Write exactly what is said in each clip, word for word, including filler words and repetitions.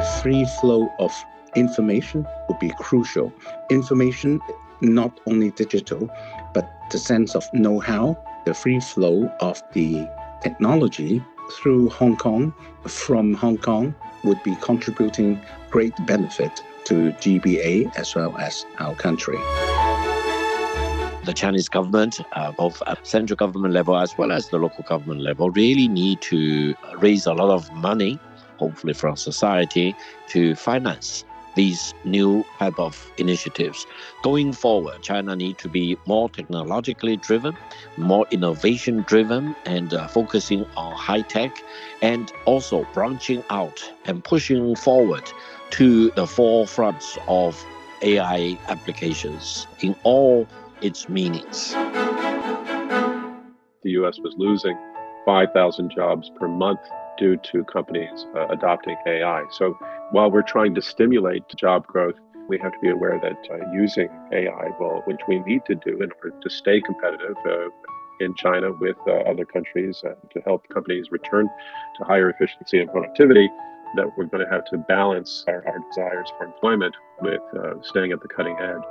free flow of information would be crucial. Information, not only digital, but the sense of know-how, the free flow of the technology through Hong Kong, from Hong Kong, would be contributing great benefit to G B A as well as our country. The Chinese government, uh, both at central government level as well as the local government level, really need to raise a lot of money, hopefully from society, to finance these new type of initiatives. Going forward, China needs to be more technologically driven, more innovation driven, and uh, focusing on high tech, and also branching out and pushing forward to the forefronts of A I applications in all its meanings. The U S was losing five thousand jobs per month due to companies uh, adopting A I. So while we're trying to stimulate job growth, we have to be aware that uh, using A I, well, which we need to do in order to stay competitive uh, in China with uh, other countries, uh, to help companies return to higher efficiency and productivity, that we're going to have to balance our, our desires for employment with uh, staying at the cutting edge.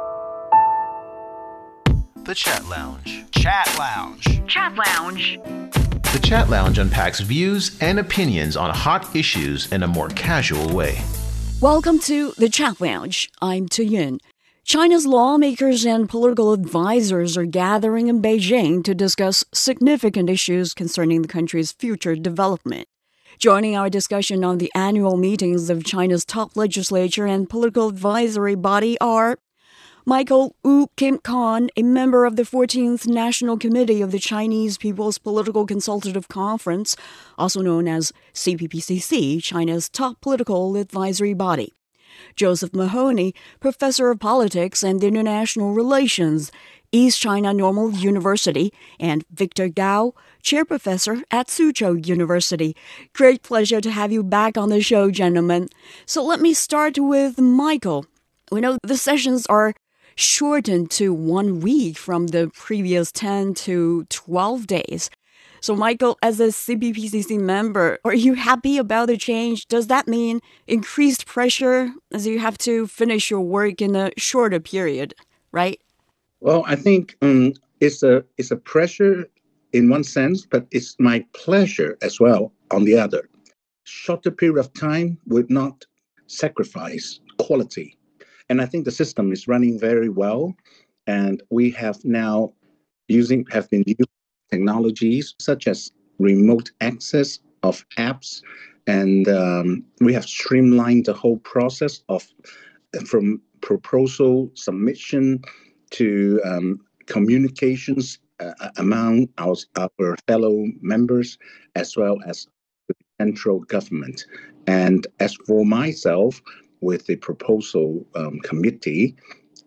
The Chat Lounge. Chat Lounge. Chat Lounge. The Chat Lounge unpacks views and opinions on hot issues in a more casual way. Welcome to The Chat Lounge. I'm Tu Yun. China's lawmakers and political advisors are gathering in Beijing to discuss significant issues concerning the country's future development. Joining our discussion on the annual meetings of China's top legislature and political advisory body are Michael Woo Kim Kan, a member of the fourteenth National Committee of the Chinese People's Political Consultative Conference, also known as C P P C C, China's top political advisory body. Joseph Mahoney, professor of politics and international relations, East China Normal University, and Victor Gao, chair professor at Suzhou University. Great pleasure to have you back on the show, gentlemen. So let me start with Michael. We know the sessions are shortened to one week from the previous ten to twelve days. So, Michael, as a C P P C C member, are you happy about the change? Does that mean increased pressure as you have to finish your work in a shorter period, right? Well, I think um, it's a it's a pressure in one sense, but it's my pleasure as well on the other. Shorter period of time would not sacrifice quality. And I think the system is running very well. And we have now using have been using technologies such as remote access of apps. And um, we have streamlined the whole process of from proposal submission to um, communications uh, among our, our fellow members as well as the central government. And as for myself, with the proposal um, committee,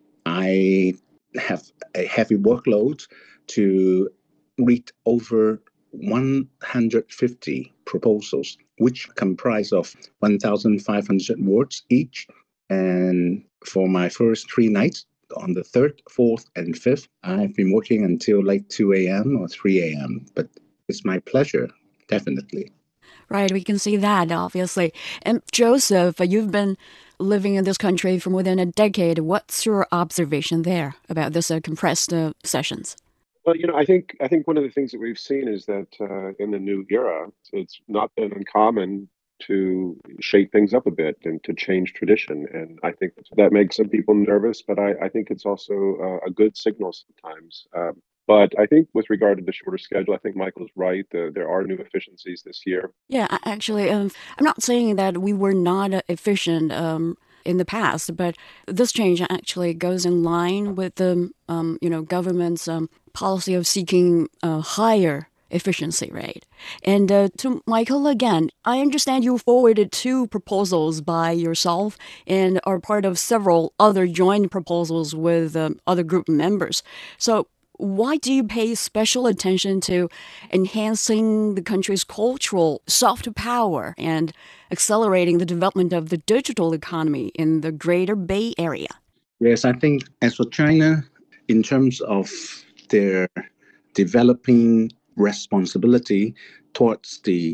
I have a heavy workload to read over one hundred fifty proposals, which comprise of one thousand five hundred words each. And for my first three nights, on the third, fourth, and fifth, I've been working until like two a.m. or three a.m. But it's my pleasure, definitely. Right, we can see that, obviously. And Joseph, you've been living in this country for more than a decade. What's your observation there about this uh, compressed uh, sessions? Well, you know, I think I think one of the things that we've seen is that uh, in the new era, it's not been uncommon to shake things up a bit and to change tradition. And I think that makes some people nervous, but I, I think it's also uh, a good signal sometimes. Um, But I think with regard to the shorter schedule, I think Michael's right. Uh, there are new efficiencies this year. Yeah, actually, um, I'm not saying that we were not uh, efficient um, in the past, but this change actually goes in line with the um, you know government's um, policy of seeking a higher efficiency rate. And uh, to Michael again, I understand you forwarded two proposals by yourself and are part of several other joint proposals with um, other group members. So why do you pay special attention to enhancing the country's cultural soft power and accelerating the development of the digital economy in the Greater Bay Area? Yes, I think as for China, in terms of their developing responsibility towards the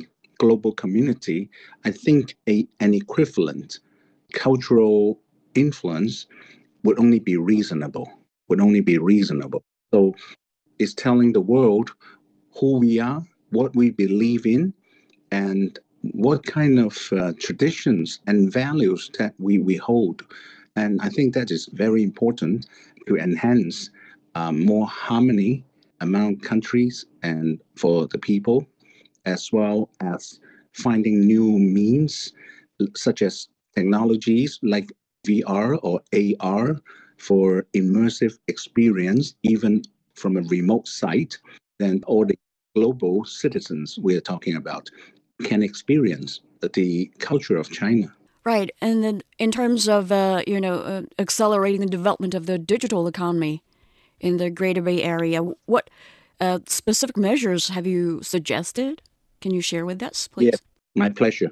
global community, I think a, an equivalent cultural influence would only be reasonable, would only be reasonable. So it's telling the world who we are, what we believe in, and what kind of uh, traditions and values that we, we hold. And I think that is very important to enhance um, more harmony among countries and for the people, as well as finding new means such as technologies like V R or A R for immersive experience, even from a remote site, then all the global citizens we're talking about can experience the culture of China. Right. And then in terms of, uh, you know, uh, accelerating the development of the digital economy in the Greater Bay Area, what uh, specific measures have you suggested? Can you share with us, please? Yes, my pleasure.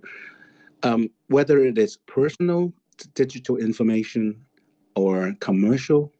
Um, whether it is personal digital information or commercial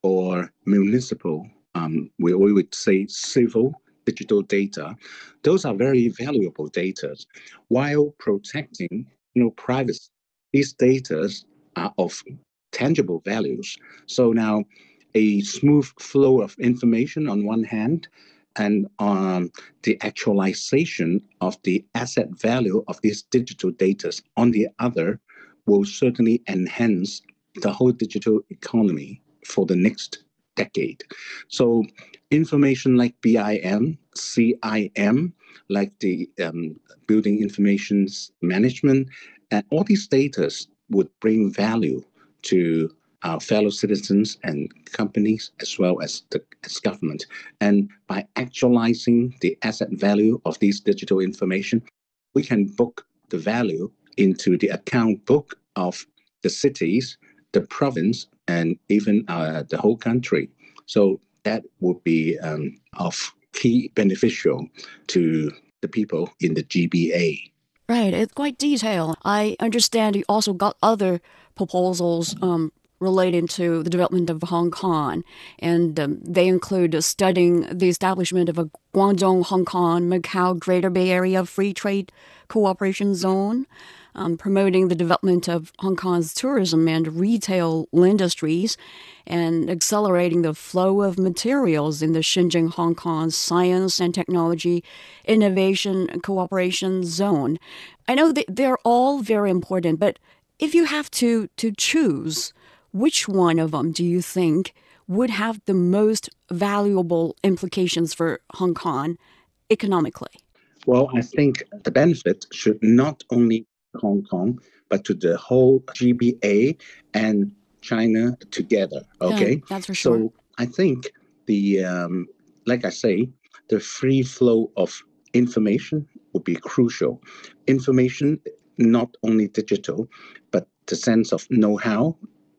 or municipal, um, we, we would say civil digital data, those are very valuable data while protecting you know, privacy. These data are of tangible values. So now a smooth flow of information on one hand, and um, the actualization of the asset value of these digital data on the other will certainly enhance the whole digital economy for the next decade. So information like B I M, C I M, like the um, Building Information Management, and all these data would bring value to our fellow citizens and companies as well as the as government. And by actualizing the asset value of these digital information, we can book the value into the account book of the cities, the province, and even uh, the whole country. So that would be um, of key beneficial to the people in the G B A. Right, it's quite detailed. I understand you also got other proposals um, relating to the development of Hong Kong, and um, they include studying the establishment of a Guangdong, Hong Kong, Macau, Greater Bay Area Free Trade Cooperation Zone, um, promoting the development of Hong Kong's tourism and retail industries, and accelerating the flow of materials in the Shenzhen, Hong Kong Science and Technology Innovation Cooperation Zone. I know that they're all very important, but if you have to, to choose, which one of them do you think would have the most valuable implications for Hong Kong economically? Well, I think the benefit should not only Hong Kong, but to the whole G B A and China together. Okay, yeah, that's for sure. So I think the, um, like I say, the free flow of information will be crucial. Information, not only digital, but the sense of know-how,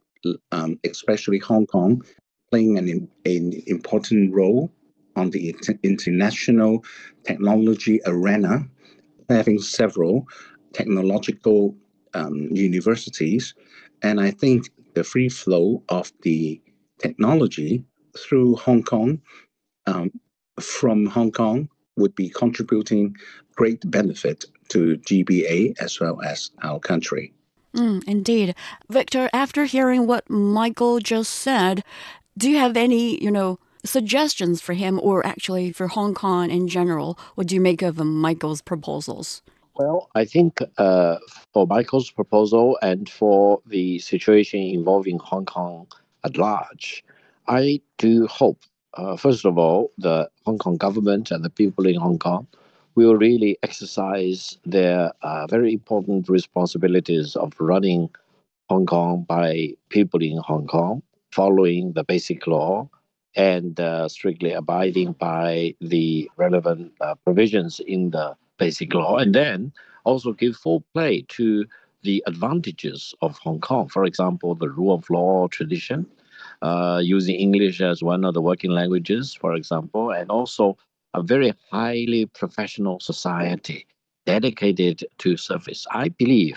um, especially Hong Kong, playing an, an important role on the international technology arena, having several technological um, universities. And I think the free flow of the technology through Hong Kong, um, from Hong Kong, would be contributing great benefit to G B A as well as our country. Mm, indeed. Victor, after hearing what Michael just said, do you have any, you know, suggestions for him or actually for Hong Kong in general? What do you make of um, Michael's proposals? Well, I think uh, for Michael's proposal and for the situation involving Hong Kong at large, I do hope, uh, first of all, the Hong Kong government and the people in Hong Kong will really exercise their uh, very important responsibilities of running Hong Kong by people in Hong Kong, following the basic law and uh, strictly abiding by the relevant uh, provisions in the basic law, and then also give full play to the advantages of Hong Kong. For example, the rule of law tradition, uh, using English as one of the working languages, for example, and also a very highly professional society dedicated to service. I believe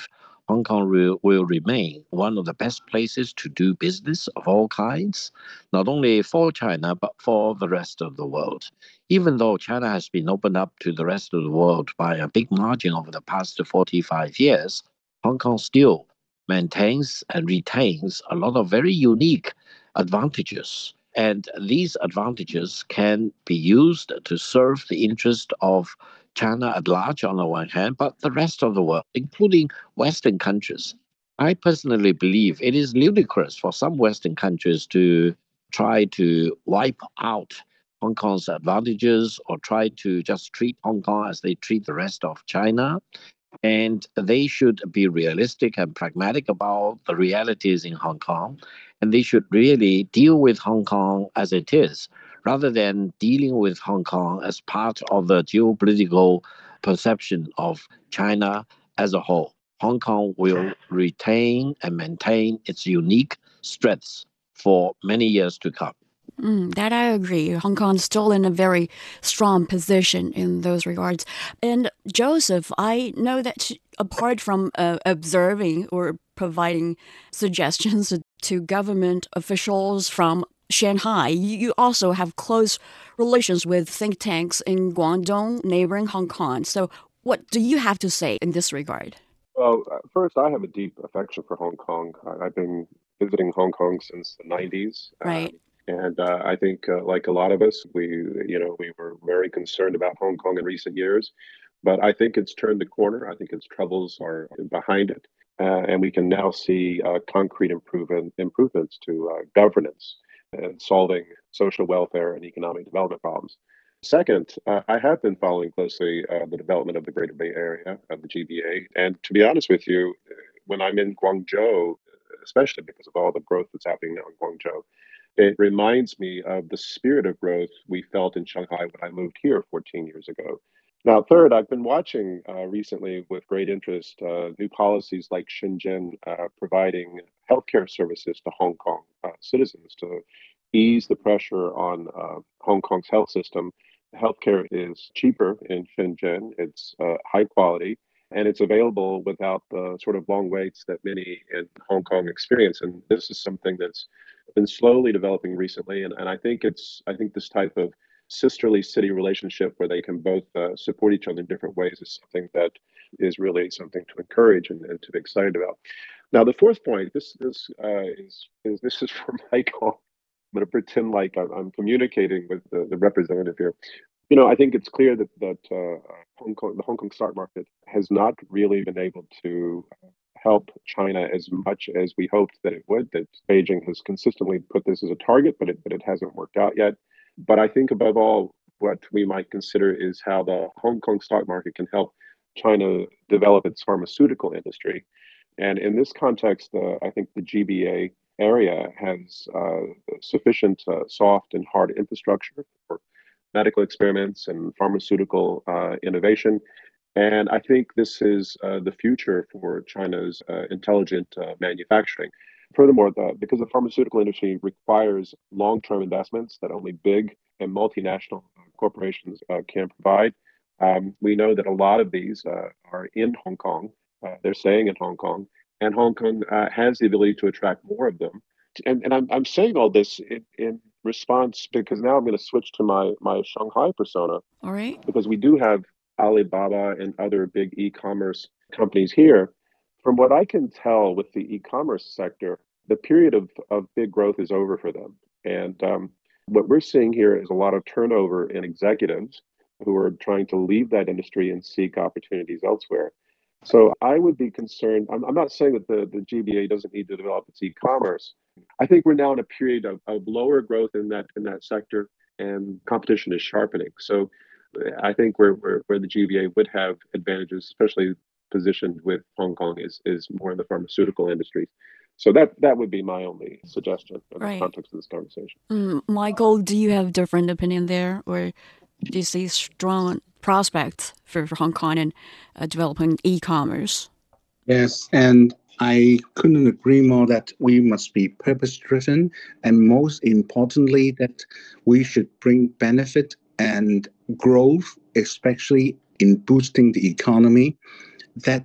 Hong Kong will, will remain one of the best places to do business of all kinds, not only for China, but for the rest of the world. Even though China has been opened up to the rest of the world by a big margin over the past forty-five years, Hong Kong still maintains and retains a lot of very unique advantages. And these advantages can be used to serve the interest of China at large on the one hand, but the rest of the world, including Western countries. I personally believe it is ludicrous for some Western countries to try to wipe out Hong Kong's advantages or try to just treat Hong Kong as they treat the rest of China. And they should be realistic and pragmatic about the realities in Hong Kong. And they should really deal with Hong Kong as it is, rather than dealing with Hong Kong as part of the geopolitical perception of China as a whole. Hong Kong will retain and maintain its unique strengths for many years to come. Mm, that I agree. Hong Kong is still in a very strong position in those regards. And Joseph, I know that apart from uh, observing or providing suggestions to government officials from Shanghai, you also have close relations with think tanks in Guangdong, neighboring Hong Kong. So what do you have to say in this regard? Well, uh, first, I have a deep affection for Hong Kong. I- I've been visiting Hong Kong since the nineties. Right. Um, and uh, I think, uh, like a lot of us, we, you know, we were very concerned about Hong Kong in recent years. But I think it's turned the corner. I think its troubles are behind it. Uh, and we can now see uh, concrete improvement, improvements to uh, governance and solving social welfare and economic development problems. Second, uh, I have been following closely uh, the development of the Greater Bay Area, of the G B A. And to be honest with you, when I'm in Guangzhou, especially because of all the growth that's happening now in Guangzhou, it reminds me of the spirit of growth we felt in Shanghai when I moved here fourteen years ago. Now, third, I've been watching uh, recently with great interest uh, new policies like Shenzhen uh, providing healthcare services to Hong Kong uh, citizens to ease the pressure on uh, Hong Kong's health system. Healthcare is cheaper in Shenzhen, it's uh, high quality, and it's available without the sort of long waits that many in Hong Kong experience. And this is something that's been slowly developing recently. And, and I think it's I think this type of sisterly city relationship where they can both uh, support each other in different ways is something that is really something to encourage and, and to be excited about. Now, the fourth point, this this uh, is is this is for Michael. I'm going to pretend like I'm, I'm communicating with the, the representative here. You know, I think it's clear that that uh, Hong Kong, the Hong Kong stock market, has not really been able to help China as much as we hoped that it would. That Beijing has consistently put this as a target, but it but it hasn't worked out yet. But I think above all, what we might consider is how the Hong Kong stock market can help China develop its pharmaceutical industry. And in this context, uh, I think the G B A area has uh, sufficient uh, soft and hard infrastructure for medical experiments and pharmaceutical uh, innovation. And I think this is uh, the future for China's uh, intelligent uh, manufacturing. Furthermore, the, because the pharmaceutical industry requires long-term investments that only big and multinational corporations uh, can provide, um, we know that a lot of these uh, are in Hong Kong. Uh, they're staying in Hong Kong, and Hong Kong uh, has the ability to attract more of them. And, and I'm, I'm saying all this in, in response because now I'm going to switch to my, my Shanghai persona. All right. Because we do have Alibaba and other big e-commerce companies here. From what I can tell with the e-commerce sector, the period of, of big growth is over for them. And um, what we're seeing here is a lot of turnover in executives who are trying to leave that industry and seek opportunities elsewhere. So I would be concerned. I'm, I'm not saying that the, the G B A doesn't need to develop its e-commerce. I think we're now in a period of, of lower growth in that in that sector, and competition is sharpening. So I think where, where, where the G B A would have advantages, especially positioned with Hong Kong, is is more in the pharmaceutical industry. So that that would be my only suggestion in Right. the context of this conversation. Mm, Michael, do you have a different opinion there, or do you see strong prospects for, for Hong Kong and uh, developing e-commerce? Yes, and I couldn't agree more that we must be purpose-driven, and most importantly, that we should bring benefit and growth, especially in boosting the economy. That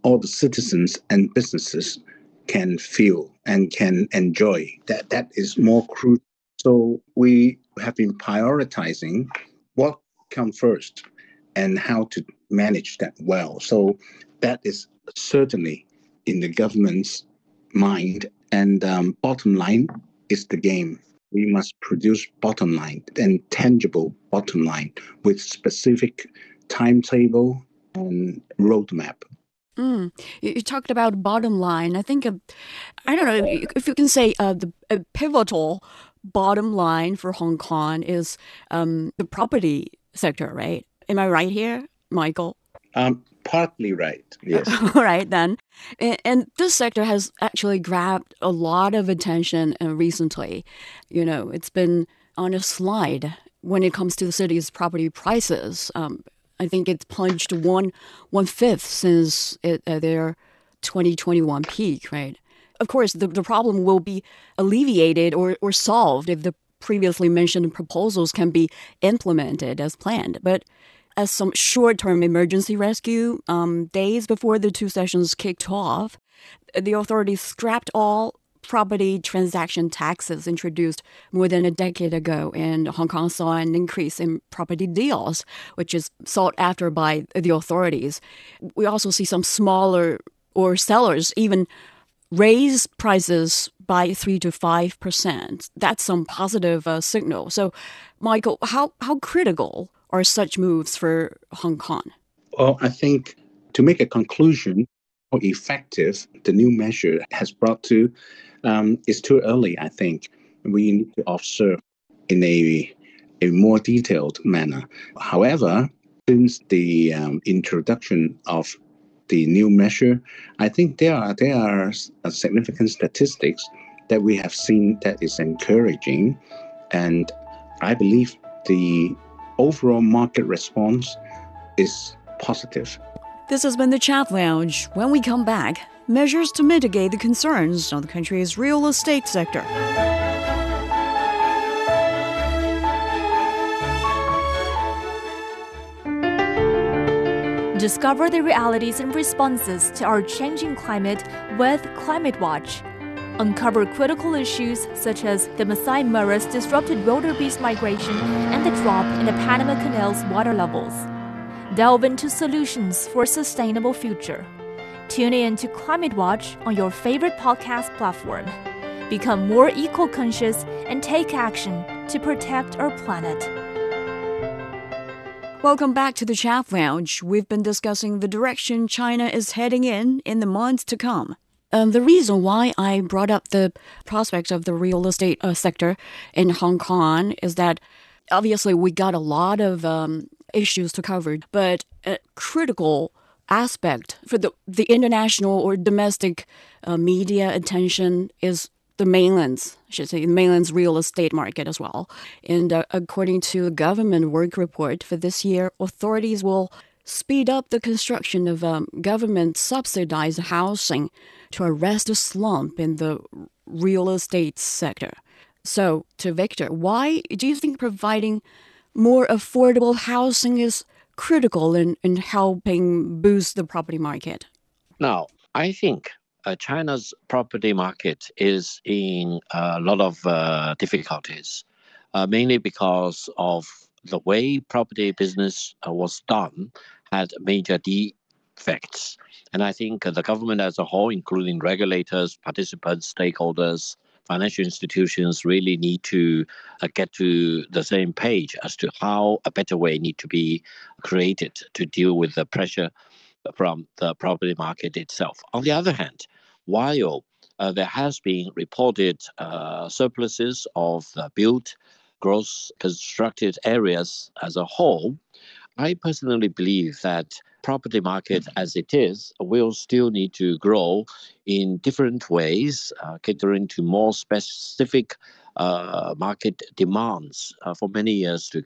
all the citizens and businesses can feel and can enjoy. That that is more crucial. So we have been prioritizing what comes first and how to manage that well. So that is certainly in the government's mind. And um, bottom line is the game. We must produce bottom line and tangible bottom line with specific timetable and roadmap. Mm. You, you talked about bottom line. I think, uh, I don't know if you can say uh, the uh, pivotal bottom line for Hong Kong is um, the property sector, right? Am I right here, Michael? Um, partly right, yes. All right, then. And, and this sector has actually grabbed a lot of attention uh, recently. You know, it's been on a slide when it comes to the city's property prices. Um, I think it's plunged one one fifth since it, uh, their twenty twenty-one peak, right? Of course, the, the problem will be alleviated or, or solved if the previously mentioned proposals can be implemented as planned. But as some short-term emergency rescue, um, days before the two sessions kicked off, the authorities scrapped all property transaction taxes introduced more than a decade ago, and Hong Kong saw an increase in property deals, which is sought after by the authorities. We also see some smaller or sellers even raise prices by three to five percent. That's some positive uh, signal. So, Michael, how how critical are such moves for Hong Kong? Well, I think to make a conclusion, how effective the new measure has brought to um, is too early, I think. We need to observe in a, a more detailed manner. However, since the um, introduction of the new measure, I think there are, there are significant statistics that we have seen that is encouraging. And I believe the overall market response is positive. This has been the Chat Lounge. When we come back, measures to mitigate the concerns on the country's real estate sector. Discover the realities and responses to our changing climate with Climate Watch. Uncover critical issues such as the Masai Mara's disrupted wildebeest migration and the drop in the Panama Canal's water levels. Delve into solutions for a sustainable future. Tune in to Climate Watch on your favorite podcast platform. Become more eco-conscious and take action to protect our planet. Welcome back to the Chat Lounge. We've been discussing the direction China is heading in in the months to come. Um, the reason why I brought up the prospects of the real estate uh, sector in Hong Kong is that obviously we got a lot of um, issues to cover, but a critical aspect for the, the international or domestic uh, media attention is the mainland's, I should say, the mainland's real estate market as well. And uh, according to the government work report for this year, authorities will speed up the construction of um, government-subsidized housing to arrest a slump in the real estate sector. So, to Victor, why do you think providing more affordable housing is critical in, in helping boost the property market? Now, I think uh, China's property market is in a lot of uh, difficulties, uh, mainly because of the way property business uh, was done had major defects. And I think uh, the government as a whole, including regulators, participants, stakeholders, financial institutions, really need to uh, get to the same page as to how a better way need to be created to deal with the pressure from the property market itself. On the other hand, while uh, there has been reported uh, surpluses of uh, built, gross constructed areas as a whole, I personally believe that property market as it is will still need to grow in different ways, uh, catering to more specific uh, market demands uh, for many years to come.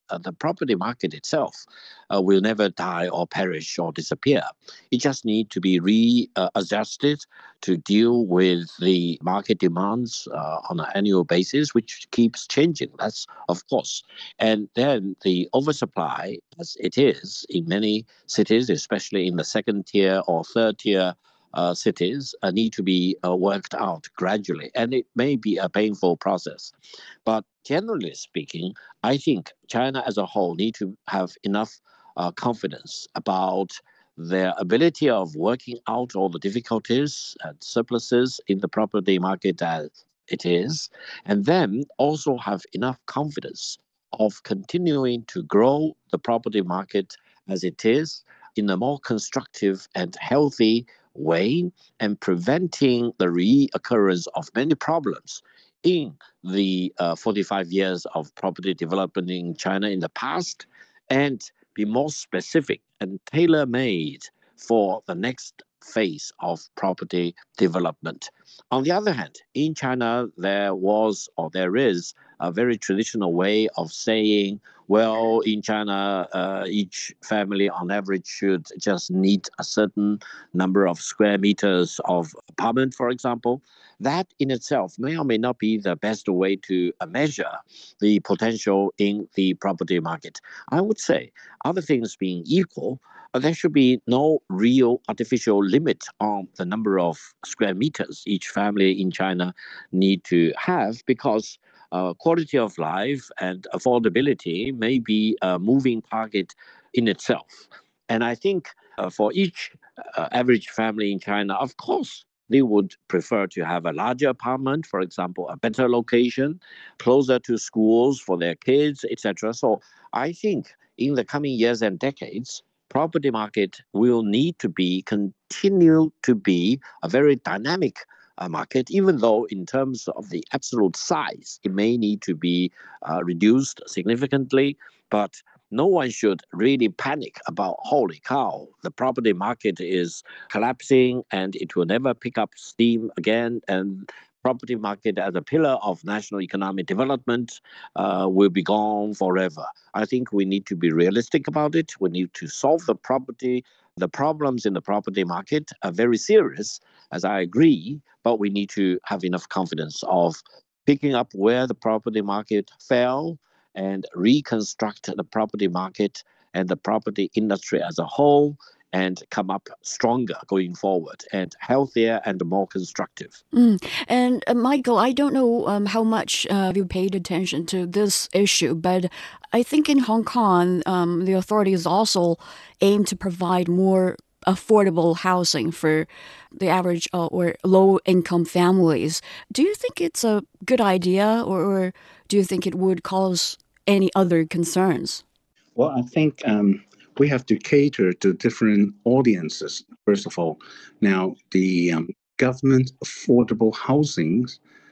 uh, the property market itself uh, will never die or perish or disappear. It just needs to be readjusted to deal with the market demands uh, on an annual basis, which keeps changing. That's of course. And then the oversupply, as it is in many cities, especially in the second tier or third tier uh, cities, uh, need to be uh, worked out gradually. And it may be a painful process. But generally speaking, I think China as a whole need to have enough uh, confidence about their ability of working out all the difficulties and surpluses in the property market as it is, and then also have enough confidence of continuing to grow the property market as it is in a more constructive and healthy way, and preventing the reoccurrence of many problems in the uh, forty-five years of property development in China in the past, and be more specific and tailor-made for the next phase of property development. On the other hand, in China, there was or there is a very traditional way of saying, well, in China, uh, each family on average should just need a certain number of square meters of apartment, for example. That in itself may or may not be the best way to uh, measure the potential in the property market. I would say, other things being equal, uh, there should be no real artificial limit on the number of square meters each family in China need to have, because uh, quality of life and affordability may be a moving target in itself. And I think uh, for each uh, average family in China, of course, they would prefer to have a larger apartment, for example, a better location, closer to schools for their kids, et cetera. So I think in the coming years and decades, property market will need to be continue to be a very dynamic uh, market, even though in terms of the absolute size, it may need to be uh, reduced significantly. But no one should really panic about, holy cow, the property market is collapsing and it will never pick up steam again. And property market as a pillar of national economic development uh, will be gone forever. I think we need to be realistic about it. We need to solve the property. The problems in the property market are very serious, as I agree, but we need to have enough confidence of picking up where the property market fell and reconstruct the property market and the property industry as a whole, and come up stronger going forward and healthier and more constructive. Mm. And uh, Michael, I don't know um, how much uh, you paid attention to this issue, but I think in Hong Kong, um, the authorities also aim to provide more affordable housing for the average uh, or low-income families. Do you think it's a good idea, or, or do you think it would cause any other concerns? Well, I think um, we have to cater to different audiences, first of all. Now, the um, government affordable housing,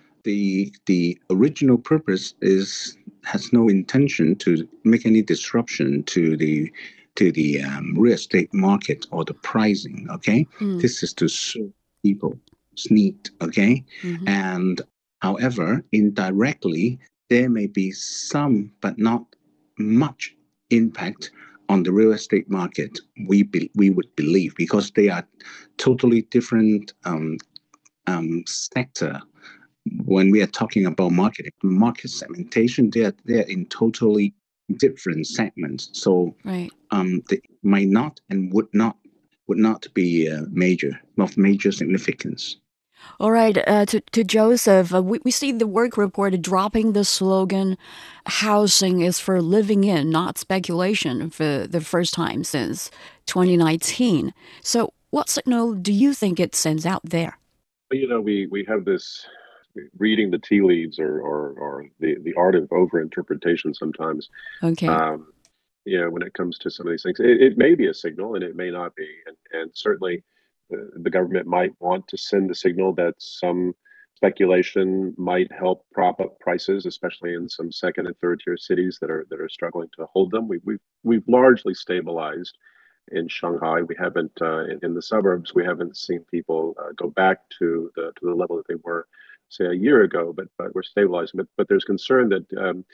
the the original purpose is has no intention to make any disruption to the to the um, real estate market or the pricing, okay? Mm. This is to serve people's need, okay? Mm-hmm. And however, indirectly, there may be some, but not much impact on the real estate market, we be, we would believe, because they are totally different um, um, sector. When we are talking about marketing, market segmentation, they're, they're in totally different segments. So right. um, they might not and would not would not be uh, major, of major significance. All right, uh, to, to Joseph, uh, we, we see the work report dropping the slogan, housing is for living in, not speculation, for the first time since twenty nineteen. So what signal do you think it sends out there? Well, you know, we, we have this reading the tea leaves or, or, or the, the art of overinterpretation sometimes. Okay. Um, you know, when it comes to some of these things, it, it may be a signal and it may not be. And, and certainly uh, the government might want to send the signal that some speculation might help prop up prices, especially in some second and third tier cities that are that are struggling to hold them. We, we've, we've largely stabilized in Shanghai. We haven't, uh, in, in the suburbs, we haven't seen people uh, go back to the to the level that they were, say, a year ago, but but we're stabilizing. But but there's concern that um,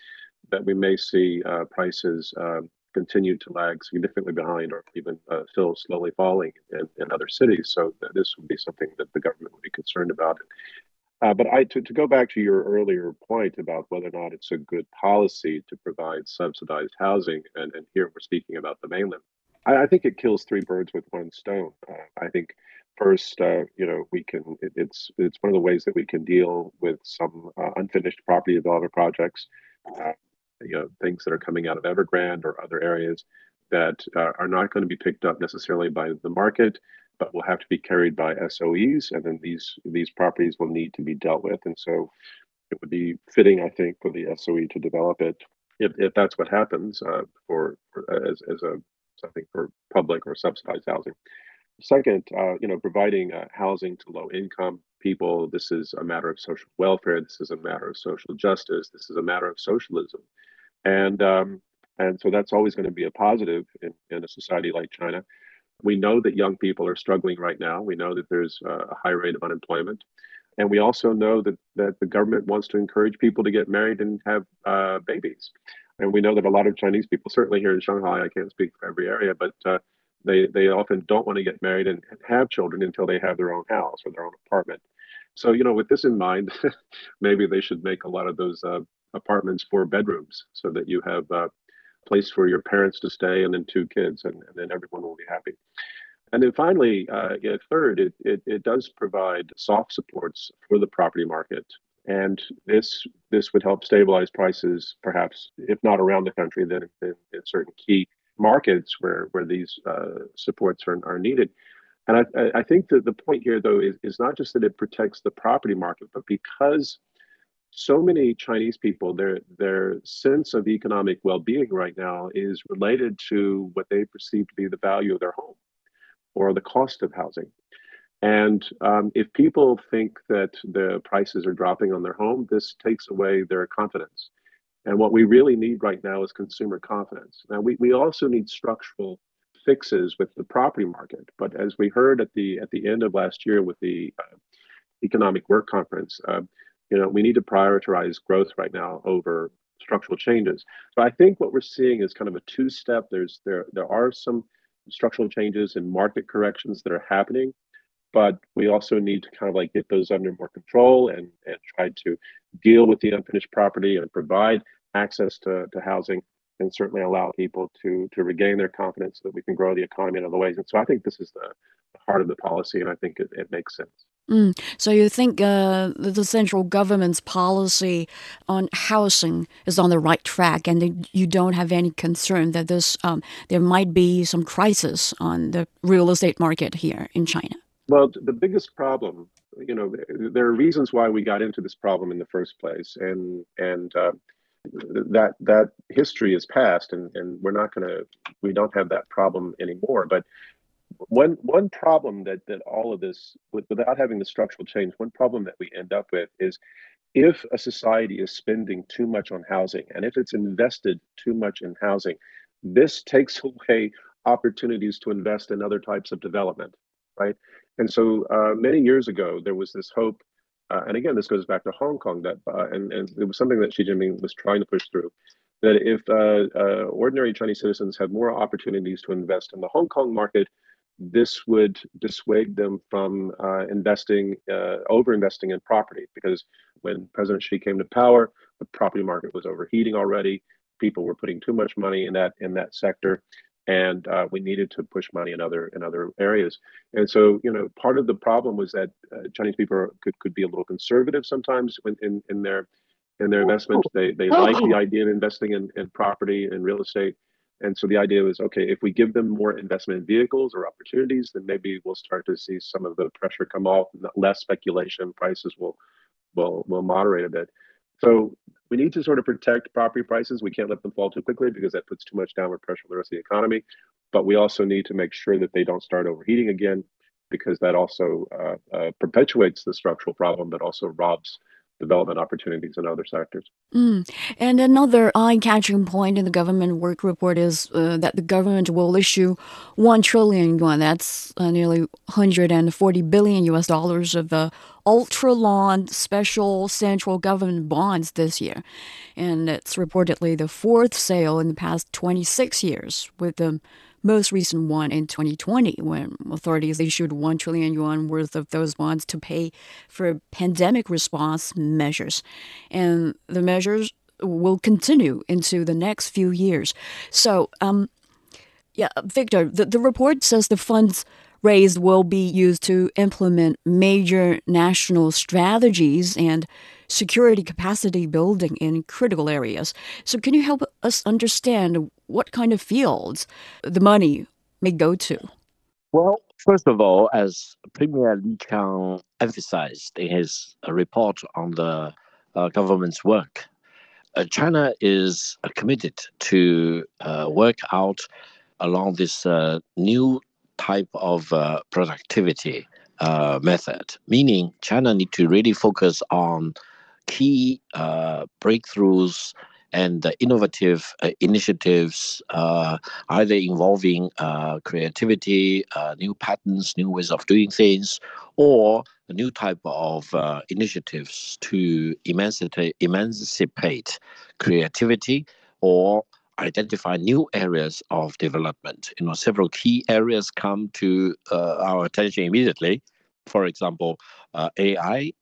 that we may see uh, prices uh, continue to lag significantly behind, or even uh, still slowly falling in, in other cities. So th- this would be something that the government would be concerned about. Uh, but I, to, to go back to your earlier point about whether or not it's a good policy to provide subsidized housing, and, and here we're speaking about the mainland, I, I think it kills three birds with one stone. Uh, I think first, uh, you know, we can. It, it's it's one of the ways that we can deal with some uh, unfinished property development projects, uh, you know, things that are coming out of Evergrande or other areas that uh, are not going to be picked up necessarily by the market, but will have to be carried by S O Es, and then these these properties will need to be dealt with. And so it would be fitting, I think, for the S O E to develop it if, if that's what happens uh, for, for as as a something for public or subsidized housing. Second, uh, you know, providing uh, housing to low income people. This is a matter of social welfare. This is a matter of social justice. This is a matter of socialism, and um, and so that's always going to be a positive in, in a society like China. We know that young people are struggling right now. We know that there's a high rate of unemployment. And we also know that, that the government wants to encourage people to get married and have uh, babies. And we know that a lot of Chinese people, certainly here in Shanghai, I can't speak for every area, but uh, they, they often don't want to get married and have children until they have their own house or their own apartment. So, you know, with this in mind, maybe they should make a lot of those uh, apartments four bedrooms so that you have uh, place for your parents to stay and then two kids, and, and then everyone will be happy. And then finally, uh, yeah, third, it, it, it does provide soft supports for the property market. And this this would help stabilize prices, perhaps, if not around the country, then in, in certain key markets where, where these uh, supports are, are needed. And I, I think that the point here, though, is, is not just that it protects the property market, but because so many Chinese people, their their sense of economic well-being right now is related to what they perceive to be the value of their home or the cost of housing. And um, if people think that the prices are dropping on their home, this takes away their confidence. And what we really need right now is consumer confidence. Now, we, we also need structural fixes with the property market. But as we heard at the at the end of last year with the uh, Economic Work Conference, uh, you know, we need to prioritize growth right now over structural changes. So I think what we're seeing is kind of a two-step. There's there there are some structural changes and market corrections that are happening, but we also need to kind of like get those under more control and, and try to deal with the unfinished property and provide access to, to housing, and certainly allow people to to regain their confidence so that we can grow the economy in other ways. And so I think this is the, the heart of the policy, and I think it, it makes sense. Mm. So you think uh, the central government's policy on housing is on the right track, and you don't have any concern that this um, there might be some crisis on the real estate market here in China? Well, the biggest problem, you know, there are reasons why we got into this problem in the first place, and and uh, that that history is past, and, and we're not going to, we don't have that problem anymore. But one one problem that that all of this, with, without having the structural change, one problem that we end up with is if a society is spending too much on housing, and if it's invested too much in housing, this takes away opportunities to invest in other types of development, right? And so uh, many years ago, there was this hope, uh, and again, this goes back to Hong Kong, that uh, and, and it was something that Xi Jinping was trying to push through, that if uh, uh, ordinary Chinese citizens had more opportunities to invest in the Hong Kong market, this would dissuade them from uh, investing, uh, over-investing in property, because when President Xi came to power, the property market was overheating already. People were putting too much money in that in that sector, and uh, we needed to push money in other in other areas. And so, you know, part of the problem was that uh, Chinese people could could be a little conservative sometimes in in, in their in their investments. They they like the idea of investing in, in property and real estate. And so the idea was, okay, if we give them more investment vehicles or opportunities, then maybe we'll start to see some of the pressure come off, less speculation, prices will will will moderate a bit. So we need to sort of protect property prices. We can't let them fall too quickly because that puts too much downward pressure on the rest of the economy. But we also need to make sure that they don't start overheating again, because that also uh, uh, perpetuates the structural problem, but also robs development opportunities in other sectors. Mm. And another eye-catching point in the government work report is uh, that the government will issue one trillion yuan, that's uh, nearly one hundred forty billion U S dollars of uh, ultra-long special central government bonds this year. And it's reportedly the fourth sale in the past twenty-six years, with the most recent one in twenty twenty, when authorities issued one trillion yuan worth of those bonds to pay for pandemic response measures. And the measures will continue into the next few years. So, um, yeah, Victor, the, the report says the funds raised will be used to implement major national strategies and security capacity building in critical areas. So can you help us understand what kind of fields the money may go to? Well, first of all, as Premier Li Qiang emphasized in his uh, report on the uh, government's work, uh, China is uh, committed to uh, work out along this uh, new type of uh, productivity uh, method, meaning China need to really focus on key uh, breakthroughs and uh, innovative uh, initiatives, uh, either involving uh, creativity, uh, new patterns, new ways of doing things, or a new type of uh, initiatives to emancipate, emancipate creativity or identify new areas of development. You know, several key areas come to uh, our attention immediately. For example, uh, A I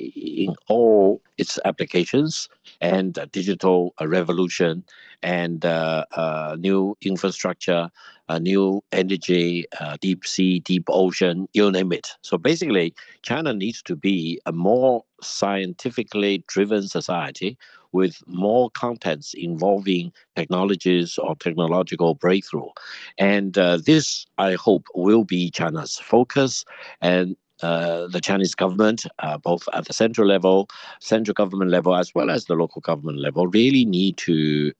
in all its applications, and uh, digital uh, revolution, and uh, uh, new infrastructure, uh, new energy, uh, deep sea, deep ocean, you name it. So basically, China needs to be a more scientifically driven society with more contents involving technologies or technological breakthrough. And uh, this, I hope, will be China's focus. And Uh, the Chinese government, uh, both at the central level, central government level, as well as the local government level, really need to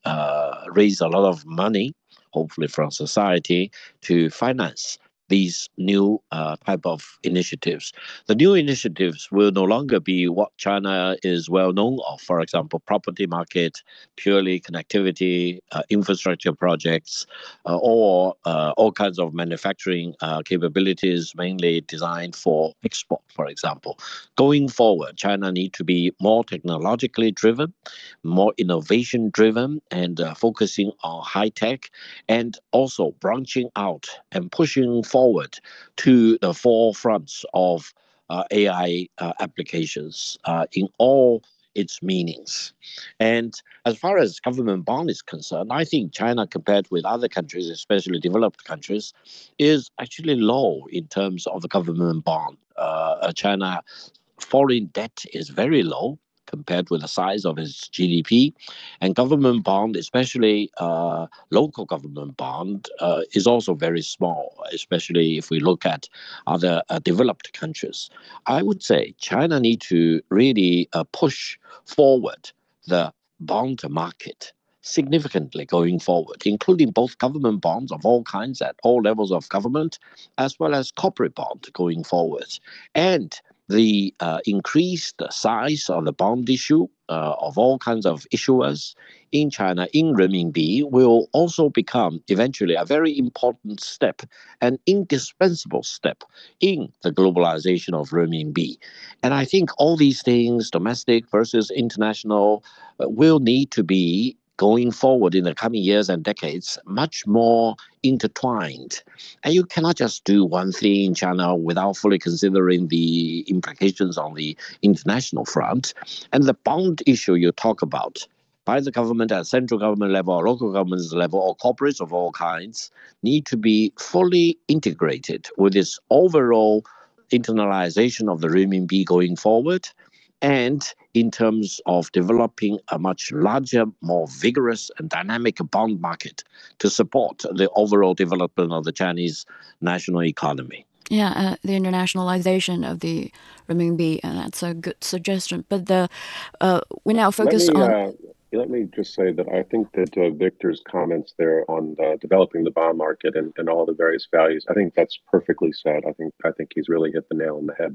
uh, raise a lot of money, hopefully from society, to finance these new uh, type of initiatives. The new initiatives will no longer be what China is well known of. For example, property market, purely connectivity, uh, infrastructure projects, uh, or uh, all kinds of manufacturing uh, capabilities, mainly designed for export, for example. Going forward, China needs to be more technologically driven, more innovation driven, and uh, focusing on high tech, and also branching out and pushing forward to the forefronts of uh, A I uh, applications uh, in all its meanings. And as far as government bond is concerned, I think China, compared with other countries, especially developed countries, is actually low in terms of the government bond. Uh, China foreign debt is very low compared with the size of its G D P. And government bond, especially uh, local government bond, uh, is also very small, especially if we look at other uh, developed countries. I would say China needs to really uh, push forward the bond market significantly going forward, including both government bonds of all kinds at all levels of government, as well as corporate bond going forward. And the uh, increased size of the bond issue uh, of all kinds of issuers in China in renminbi will also become eventually a very important step, an indispensable step in the globalization of renminbi. And I think all these things, domestic versus international, uh, will need to be going forward in the coming years and decades, much more intertwined. And you cannot just do one thing in China without fully considering the implications on the international front. And the bond issue you talk about, by the government at central government level, or local government level, or corporates of all kinds, need to be fully integrated with this overall internalization of the renminbi going forward, and in terms of developing a much larger, more vigorous and dynamic bond market to support the overall development of the Chinese national economy. Yeah, uh, the internationalization of the renminbi, and that's a good suggestion. But the uh, we now focus let me, on. Uh, let me just say that I think that uh, Victor's comments there on uh, developing the bond market and, and all the various values, I think that's perfectly said. I think I think he's really hit the nail on the head there.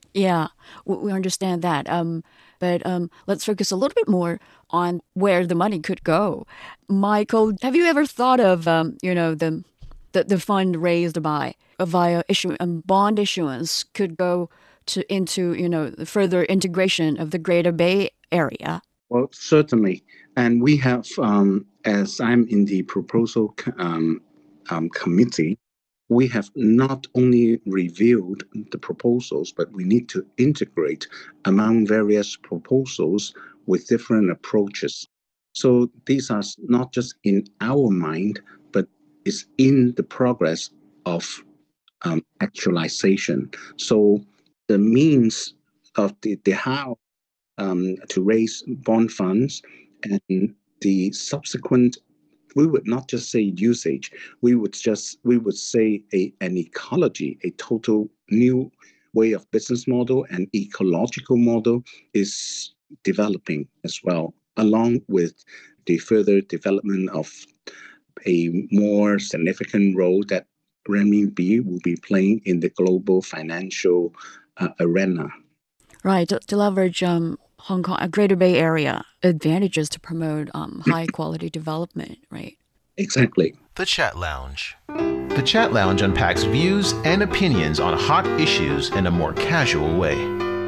Yeah, we we understand that. Um, but um, let's focus a little bit more on where the money could go. Michael, have you ever thought of um, you know, the the, the fund raised by uh, via issue um, bond issuance could go to into you know the further integration of the Greater Bay Area? Well, certainly. And we have, um, as I'm in the proposal um, um, committee, we have not only reviewed the proposals, but we need to integrate among various proposals with different approaches. So these are not just in our mind, but is in the progress of um, actualization. So the means of the, the how um, to raise bond funds and the subsequent, we would not just say usage, we would just we would say a, an ecology, a total new way of business model and ecological model is developing as well, along with the further development of a more significant role that renminbi will be playing in the global financial uh, arena. Right, to, to leverage um, Hong Kong, a Greater Bay Area advantages to promote um, high quality development, right? Exactly. The Chat Lounge. The Chat Lounge unpacks views and opinions on hot issues in a more casual way.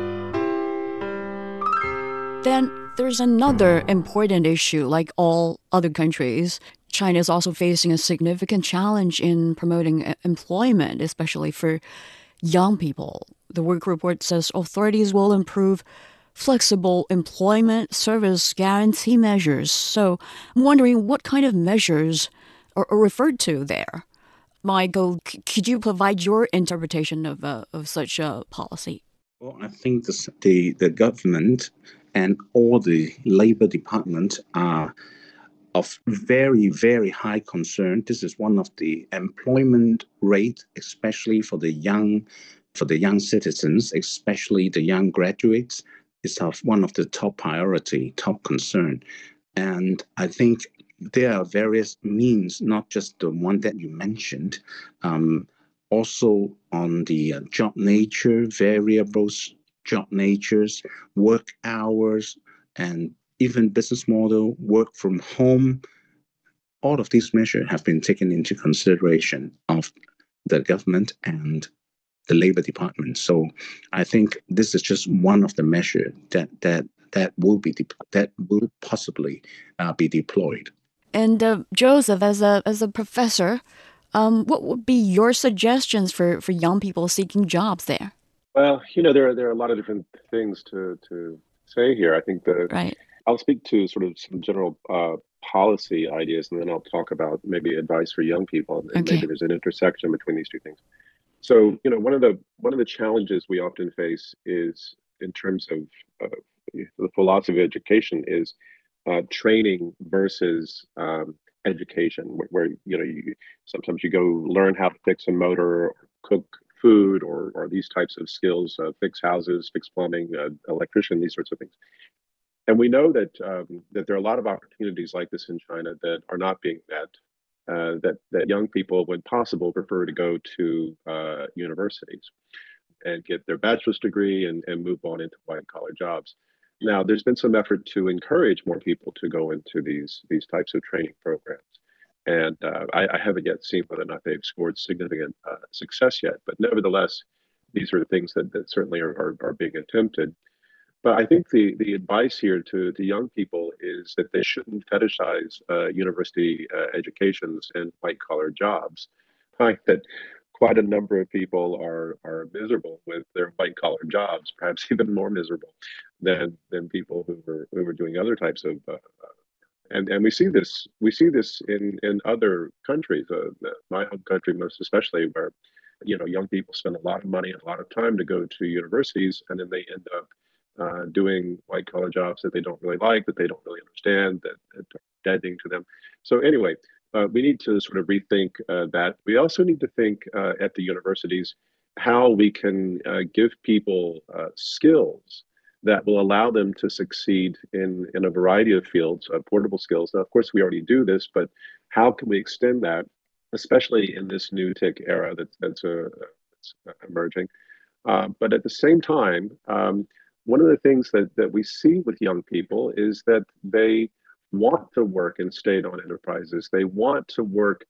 Then there's another important issue. Like all other countries, China is also facing a significant challenge in promoting uh, employment, especially for young people. The work report says authorities will improve flexible employment service guarantee measures. So I'm wondering what kind of measures are, are referred to there. Michael, c- could you provide your interpretation of uh, of such a policy? Well, I think this, the the government and all the labor department are of very, very high concern. This is one of the employment rate, especially for the young, for the young citizens, especially the young graduates, is of one of the top priority, top concern. And I think there are various means, not just the one that you mentioned, um, also on the uh, job nature, variables, job natures, work hours, and even business model, work from home. All of these measures have been taken into consideration of the government and the labor department. So I think this is just one of the measures that that that will be de- that will possibly uh, be deployed. And uh, Joseph, as a as a professor, um, what would be your suggestions for, for young people seeking jobs there? Well, you know, there are there are a lot of different things to to say here. I think the Right. I'll speak to sort of some general uh, policy ideas, and then I'll talk about maybe advice for young people, and maybe Okay. there's an intersection between these two things. So, you know, one of the one of the challenges we often face is in terms of uh, the philosophy of education is uh, training versus um, education, where, where you know you sometimes you go learn how to fix a motor or cook food or or these types of skills, uh, fix houses, fix plumbing, uh, electrician, these sorts of things. And we know that um, that there are a lot of opportunities like this in China that are not being met. Uh, that that young people, when possible, prefer to go to uh, universities and get their bachelor's degree and, and move on into white collar jobs. Now, there's been some effort to encourage more people to go into these these types of training programs, and uh, I, I haven't yet seen whether or not they've scored significant uh, success yet. But nevertheless, these are things that, that certainly are, are, are being attempted. But I think the, the advice here to, to young people is that they shouldn't fetishize uh, university uh, educations and white collar jobs. I find that quite a number of people are are miserable with their white collar jobs, perhaps even more miserable than than people who were who were doing other types of. Uh, and and we see this we see this in in other countries. Uh, my home country, most especially, where you know young people spend a lot of money and a lot of time to go to universities, and then they end up uh, doing white collar jobs that they don't really like, that they don't really understand, that, that are deadening to them. So anyway, uh, we need to sort of rethink uh, that. We also need to think uh, at the universities how we can uh, give people uh, skills that will allow them to succeed in, in a variety of fields, uh, portable skills. Now, of course, we already do this, but how can we extend that, especially in this new tech era that's, that's, uh, that's emerging? Uh, but at the same time, um, one of the things that, that we see with young people is that they want to work in state-owned enterprises. They want to work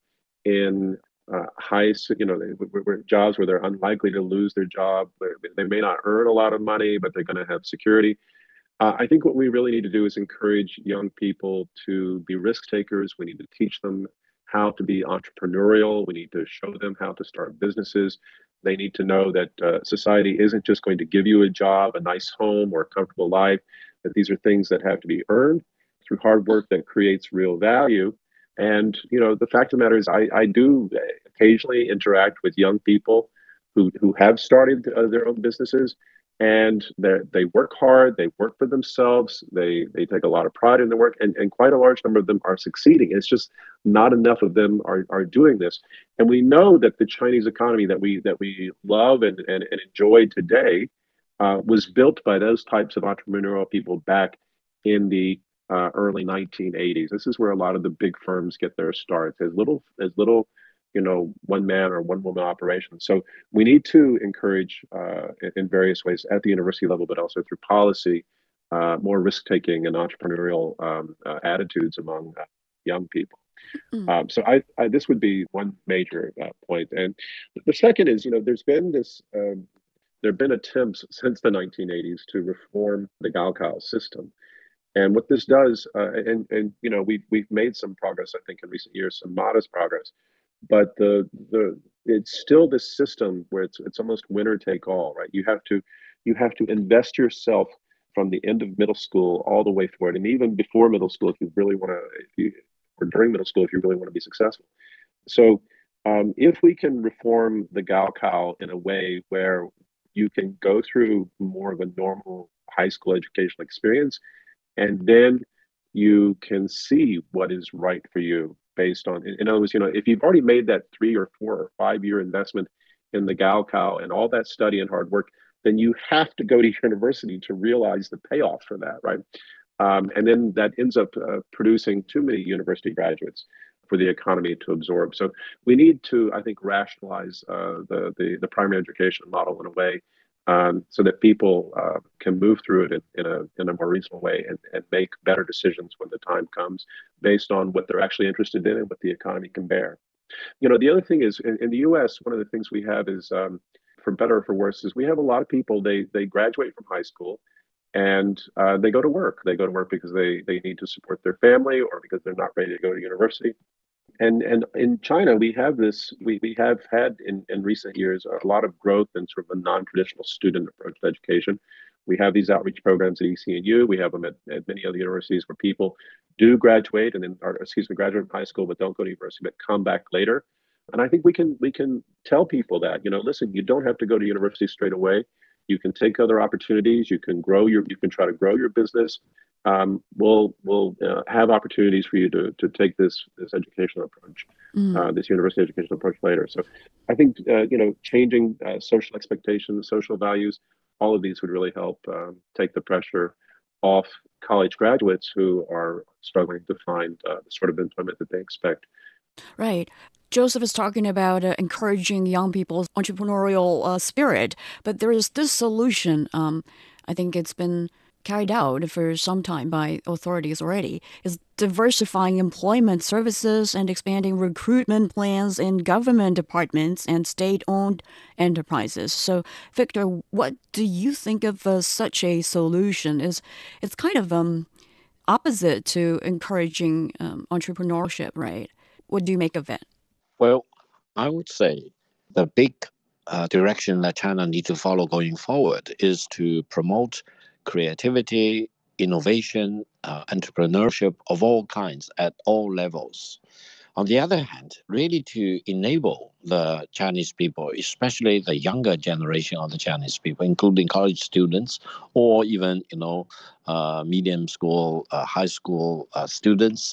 in uh, high, you know, they, where, where jobs where they're unlikely to lose their job. Where they may not earn a lot of money, but they're going to have security. Uh, I think what we really need to do is encourage young people to be risk takers. We need to teach them how to be entrepreneurial. We need to show them how to start businesses. They need to know that uh, society isn't just going to give you a job, a nice home, or a comfortable life, that these are things that have to be earned through hard work that creates real value. And, you know, the fact of the matter is I, I do occasionally interact with young people who, who have started uh, their own businesses. And they work hard, they work for themselves, they they take a lot of pride in their work, and, and quite a large number of them are succeeding. It's just not enough of them are, are doing this. And we know that the Chinese economy that we that we love and, and, and enjoy today uh, was built by those types of entrepreneurial people back in the uh, early nineteen eighties. This is where a lot of the big firms get their starts, as little as little you know, one man or one woman operations. So we need to encourage uh, in various ways at the university level, but also through policy, uh, more risk taking and entrepreneurial um, uh, attitudes among uh, young people. Mm. Um, so I, I, this would be one major uh, point. And the second is, you know, there's been this, um, there have been attempts since the nineteen eighties to reform the Gaokao system. And what this does, uh, and, and, you know, we've, we've made some progress, I think, in recent years, some modest progress. But the the it's still this system where it's it's almost winner take all, right? You have to you have to invest yourself from the end of middle school all the way forward, and even before middle school, if you really want to, if you or during middle school, if you really want to be successful. So, um, if we can reform the Gaokao in a way where you can go through more of a normal high school educational experience, and then you can see what is right for you. Based on, in other words, you know, if you've already made that three or four or five year investment in the Gaokao and all that study and hard work, then you have to go to university to realize the payoff for that, right? Um, and then that ends up uh, producing too many university graduates for the economy to absorb. So we need to, I think, rationalize uh, the, the the primary education model in a way um, so that people uh, can move through it in, in a in a more reasonable way and, and make better decisions when the time comes based on what they're actually interested in and what the economy can bear. You know, the other thing is in, in the U S, one of the things we have is, um, for better or for worse, is we have a lot of people, they they graduate from high school and uh, they go to work. They go to work because they, they need to support their family or because they're not ready to go to university. And and in China, we have this, we, we have had in, in recent years a lot of growth in sort of a non-traditional student approach to education. We have these outreach programs at E C N U. We have them at, at many other universities where people do graduate and then, or excuse me, graduate from high school, but don't go to university, but come back later. And I think we can we can tell people that, you know, listen, you don't have to go to university straight away. You can take other opportunities. You can grow your, you can try to grow your business. Um, we'll we'll uh, have opportunities for you to to take this this educational approach, mm. uh, this university educational approach later. So, I think uh, you know changing uh, social expectations, social values, all of these would really help um, take the pressure off college graduates who are struggling to find uh, the sort of employment that they expect. Right. Joseph is talking about uh, encouraging young people's entrepreneurial uh, spirit, but there is this solution. Um, I think it's been carried out for some time by authorities already, is diversifying employment services and expanding recruitment plans in government departments and state-owned enterprises. So, Victor, what do you think of uh, such a solution? Is it's kind of um opposite to encouraging um, entrepreneurship, right? What do you make of it? Well, I would say the big uh, direction that China needs to follow going forward is to promote creativity, innovation, uh, entrepreneurship of all kinds at all levels. On the other hand, really to enable the Chinese people, especially the younger generation of the Chinese people, including college students or even, you know, uh, medium school, uh, high school uh, students,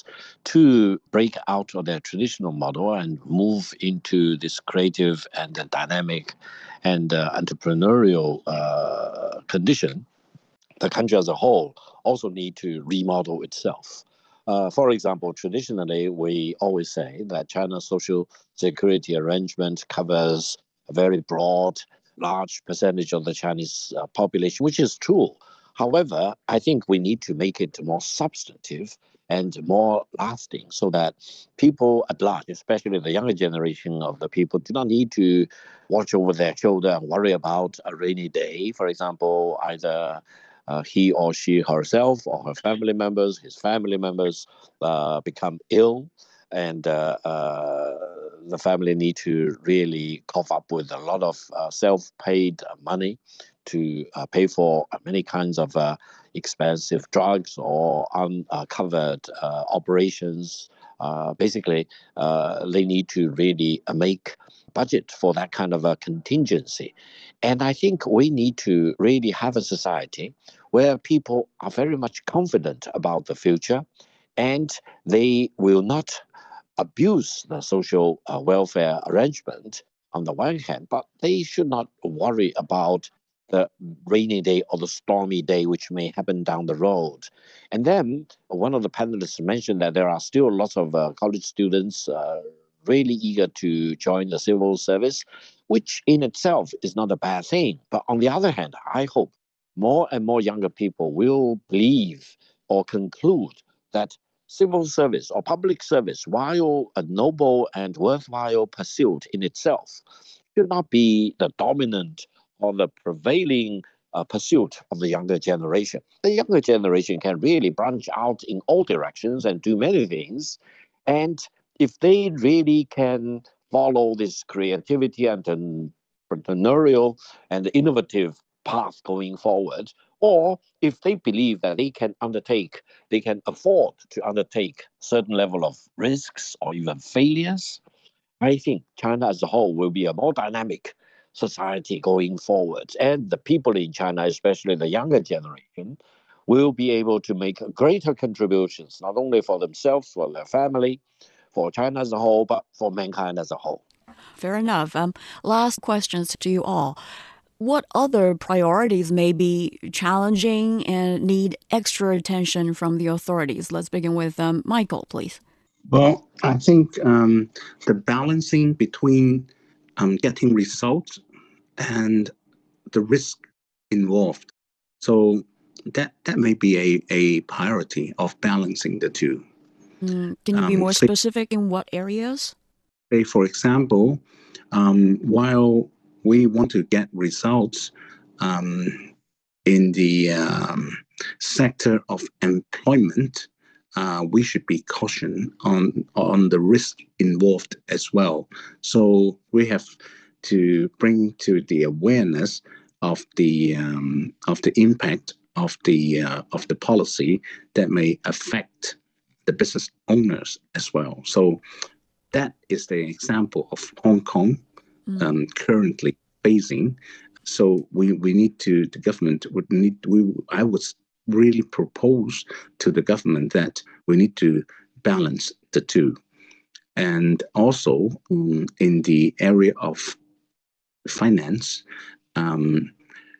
to break out of their traditional model and move into this creative and uh, dynamic and uh, entrepreneurial uh, condition. The country as a whole also need to remodel itself. Uh, for example, traditionally, we always say that China's social security arrangement covers a very broad large percentage of the Chinese uh, population, which is true. However, I think we need to make it more substantive and more lasting so that people at large, especially the younger generation of the people, do not need to watch over their shoulder and worry about a rainy day. For example, either uh, he or she herself or her family members, his family members uh, become ill, and uh, uh, the family need to really cough up with a lot of uh, self-paid money to uh, pay for many kinds of uh, expensive drugs or uncovered uh, operations. Uh, basically, uh, they need to really uh, make budget for that kind of a contingency. And I think we need to really have a society where people are very much confident about the future, and they will not abuse the social uh, welfare arrangement on the one hand, but they should not worry about the rainy day or the stormy day which may happen down the road. And then one of the panelists mentioned that there are still lots of uh, college students uh, really eager to join the civil service, which in itself is not a bad thing. But on the other hand, I hope more and more younger people will believe or conclude that civil service or public service, while a noble and worthwhile pursuit in itself, should not be the dominant or the prevailing uh, pursuit of the younger generation. The younger generation can really branch out in all directions and do many things. And if they really can follow this creativity and entrepreneurial and innovative path going forward, or if they believe that they can undertake, they can afford to undertake certain level of risks or even failures, I think China as a whole will be a more dynamic society going forward. And the people in China, especially the younger generation, will be able to make greater contributions, not only for themselves, for their family, for China as a whole, but for mankind as a whole. Fair enough. Um, last questions to you all. What other priorities may be challenging and need extra attention from the authorities? Let's begin with um, Michael, please. Well, I think um, the balancing between um, getting results and the risk involved. So that that may be a, a priority of balancing the two. Mm, can you be Um, more say, specific in what areas? say for example, um, while we want to get results um, in the um, sector of employment, uh, we should be cautious on on the risk involved as well. So we have to bring to the awareness of the um, of the impact of the uh, of the policy that may affect the business owners as well. So that is the example of Hong Kong mm. um, currently facing. So we, we need to, the government would need, we I would really propose to the government that we need to balance the two. And also um, in the area of finance, um,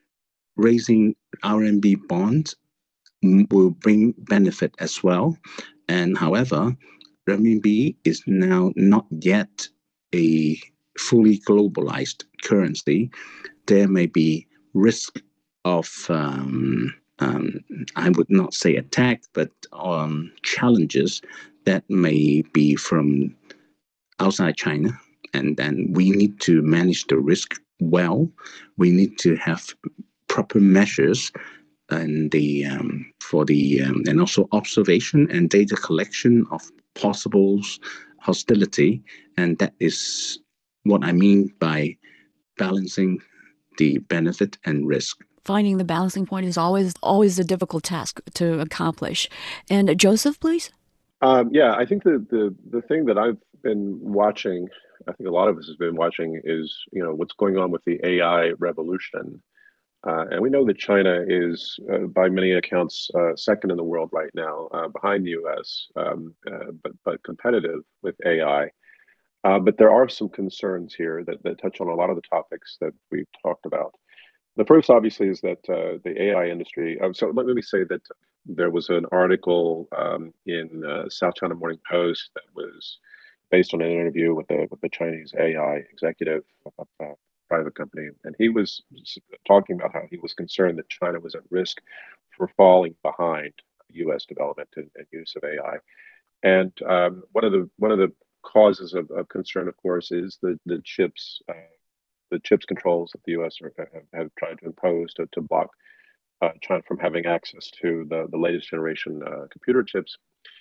raising R M B bonds will bring benefit as well. And however, renminbi is now not yet a fully globalized currency. There may be risk of, um, um, I would not say attack, but um, challenges that may be from outside China. And then we need to manage the risk well. We need to have proper measures and the um, for the um, and also observation and data collection of possible hostility, and that is what I mean by balancing the benefit and risk. Finding the balancing point is always always a difficult task to accomplish. And Joseph, please. Um, yeah, I think the, the the thing that I've been watching, I think a lot of us has been watching, is you know what's going on with the A I revolution. Uh, and we know that China is, uh, by many accounts, uh, second in the world right now, uh, behind the U S, um, uh, but but competitive with A I. Uh, but there are some concerns here that, that touch on a lot of the topics that we've talked about. The first, obviously, is that uh, the A I industry. Uh, so let me say that there was an article um, in uh, South China Morning Post that was based on an interview with the with the Chinese A I executive. Uh, private company, and he was talking about how he was concerned that China was at risk for falling behind U S development and, and use of A I. And um, one of the one of the causes of, of concern, of course, is the the chips uh, the chips controls that the U S are, have, have tried to impose to, to block uh, China from having access to the, the latest generation uh, computer chips.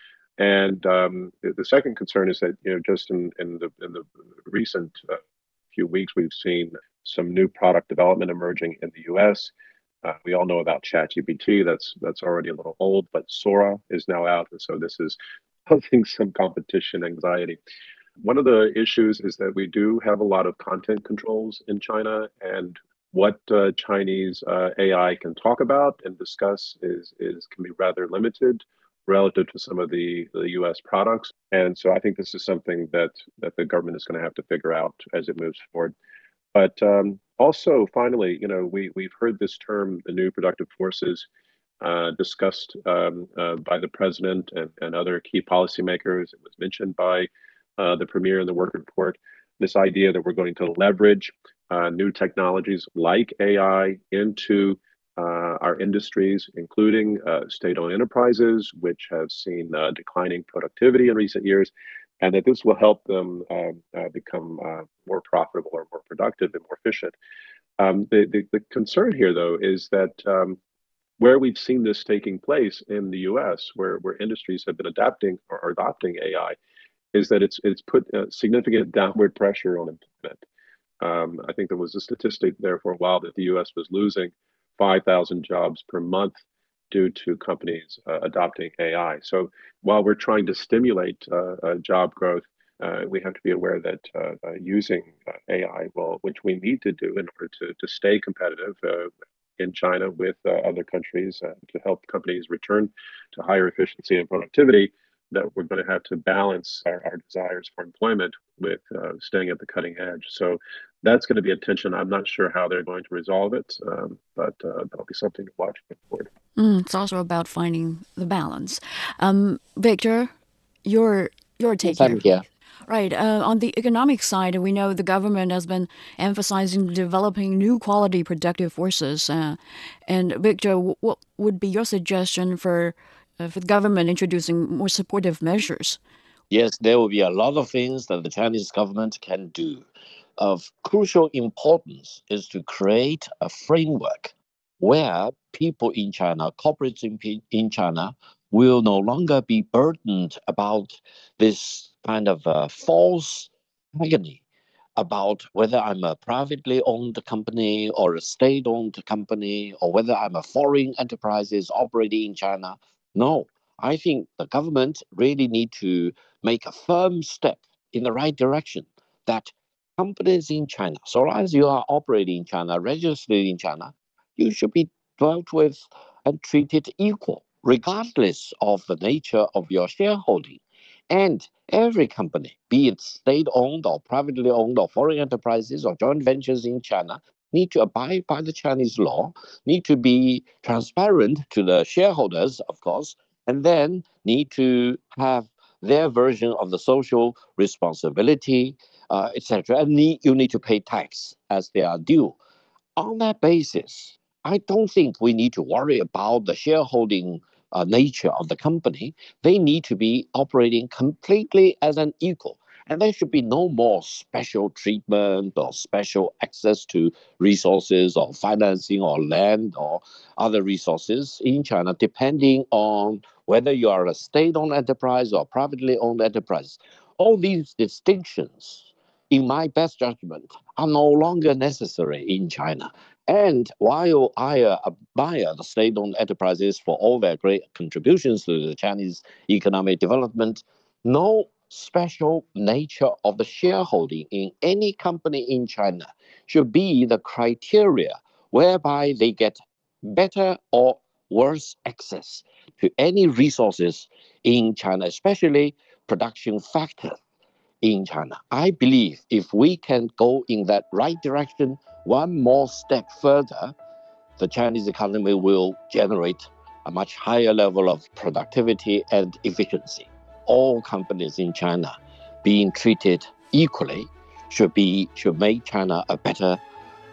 And um, the, the second concern is that, you know, just in, in the in the recent uh, few weeks, we've seen some new product development emerging in the U S. Uh, we all know about ChatGPT. That's that's already a little old, but Sora is now out, and so this is causing some competition anxiety. One of the issues is that we do have a lot of content controls in China, and what uh, Chinese uh, A I can talk about and discuss is is can be rather limited relative to some of the, the U S products. And so I think this is something that that the government is going to have to figure out as it moves forward. But um, also, finally, you know, we we've heard this term, the new productive forces, uh, discussed um, uh, by the president and, and other key policymakers. It was mentioned by uh, the premier in the work report. This idea that we're going to leverage uh, new technologies like A I into uh, our industries, including uh, state-owned enterprises, which have seen uh, declining productivity in recent years, and that this will help them uh, uh, become uh, more profitable or more productive and more efficient. Um, the, the, the concern here, though, is that um, where we've seen this taking place in the U S, where, where industries have been adapting or adopting A I, is that it's it's put uh, significant downward pressure on employment. Um, I think there was a statistic there for a while that the U S was losing five thousand jobs per month due to companies uh, adopting A I. So while we're trying to stimulate uh, uh, job growth, uh, we have to be aware that uh, uh, using uh, A I, well, which we need to do in order to, to stay competitive uh, in China with uh, other countries uh, to help companies return to higher efficiency and productivity, that we're going to have to balance our, our desires for employment with uh, staying at the cutting edge. So that's going to be a tension. I'm not sure how they're going to resolve it, um, but uh, that'll be something to watch going forward. Mm, it's also about finding the balance. Um, Victor, your your take yes, here. here. Right. Uh, on the economic side, we know the government has been emphasizing developing new quality productive forces. Uh, and Victor, w- what would be your suggestion for uh, for the government introducing more supportive measures? Yes, there will be a lot of things that the Chinese government can do. Of crucial importance is to create a framework where people in China, corporates in, in China, will no longer be burdened about this kind of uh, false agony about whether I'm a privately owned company or a state-owned company, or whether I'm a foreign enterprises operating in China. No, I think the government really need to make a firm step in the right direction, that companies in China, so long as you are operating in China, registered in China, you should be dealt with and treated equal, regardless of the nature of your shareholding. And every company, be it state-owned or privately owned or foreign enterprises or joint ventures in China, need to abide by the Chinese law, need to be transparent to the shareholders, of course, and then need to have their version of the social responsibility, uh, et cetera. And need, you need to pay tax as they are due. On that basis, I don't think we need to worry about the shareholding uh, nature of the company. They need to be operating completely as an equal. And there should be no more special treatment or special access to resources or financing or land or other resources in China, depending on whether you are a state-owned enterprise or privately owned enterprise. All these distinctions, in my best judgment, are no longer necessary in China. And while I uh, admire the state-owned enterprises for all their great contributions to the Chinese economic development, no special nature of the shareholding in any company in China should be the criteria whereby they get better or worse access to any resources in China, especially production factors in China. I believe if we can go in that right direction, one more step further, the Chinese economy will generate a much higher level of productivity and efficiency. All companies in China being treated equally should be should make China a better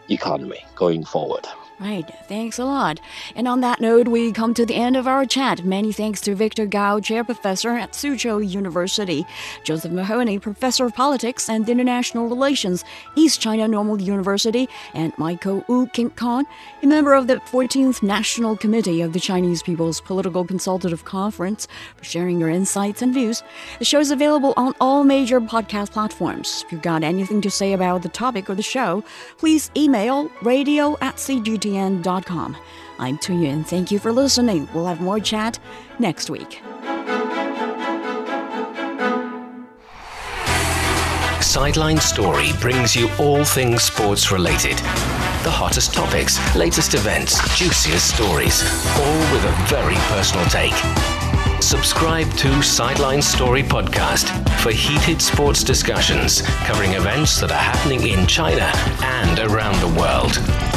economy going forward. Right. Thanks a lot. And on that note, we come to the end of our chat. Many thanks to Victor Gao, Chair Professor at Suzhou University, Joseph Mahoney, Professor of Politics and International Relations, East China Normal University, and Michael Wu Kim Khan, a member of the fourteenth National Committee of the Chinese People's Political Consultative Conference, for sharing your insights and views. The show is available on all major podcast platforms. If you've got anything to say about the topic or the show, please email radio at c g t n dot com. I'm Tu Yun. Thank you for listening. We'll have more chat next week. Sideline Story brings you all things sports related. The hottest topics, latest events, juiciest stories, all with a very personal take. Subscribe to Sideline Story Podcast for heated sports discussions covering events that are happening in China and around the world.